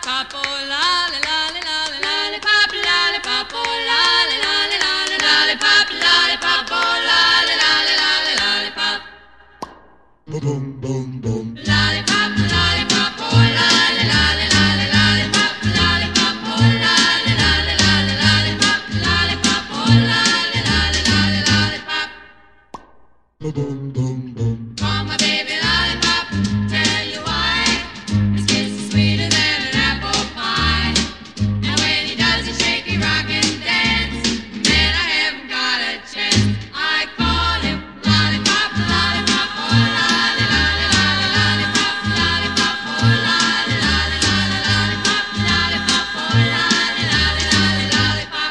lollipop, oh lolly, lolly, lolly, lollipop, lollipop, oh lolly, lolly, lolly, lollipop, lollipop, oh lolly, lolly, lolly, lollipop. Boom, boom, boom, boom. Lollipop, lollipop, oh lolly, lolly, lolly, lollipop, lollipop, oh lolly, lolly, lolly, lollipop, lollipop, oh lolly, lolly, lolly, lollipop. Boom, boom, boom, boom. Call my baby lollipop, tell you why. His kiss is sweeter than an apple pie. And when he does a shaky rock and dance, man, I haven't got a chance. I call him lollipop, lollipop, oh lolly, lolly, lolly, lollipop, lollipop, oh lolly, lolly, lolly, lollipop, lollipop, oh lolly, lolly, lolly, lollipop.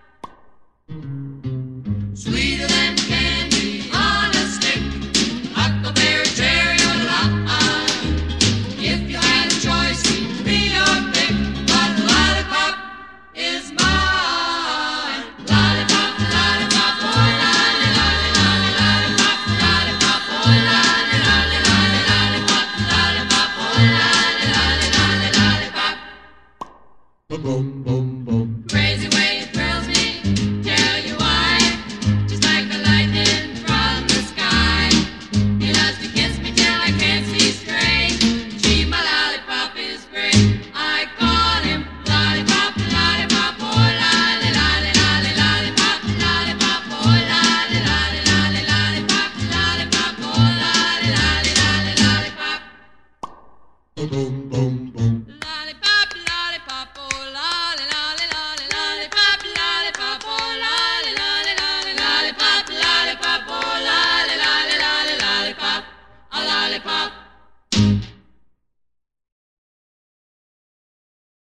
Sweeter than candy on a stick, huckleberry, cherry, or lime. If you had a choice, he'd be your pick, but lollipop is mine. Lollipop, lollipop, oh lolly, lolly, lolly, lollipop, lollipop, oh lolly, lolly, lolly, lollipop, lollipop, oh lolly, lolly, lolly, lollipop. Boom, boom, boom, boom. Crazy way it thrills me, tell you why. Just like the lightning from the sky. He loves to kiss me till I can't see straight. Gee, my lollipop is great. I call him lollipop, lollipop, oh lolly, lolly, lolly, lollipop, lollipop, oh lolly, lolly, lolly, lollipop, lollipop, oh lolly, lolly, lolly, lollipop. Boom, boom, boom, boom. Lollipop, lollipop, oh lolly, lolly, lolly, lollipop, lollipop, oh lolly, lolly, lolly, lollipop, lollipop, oh lolly, lolly, lolly, lollipop, a lollipop.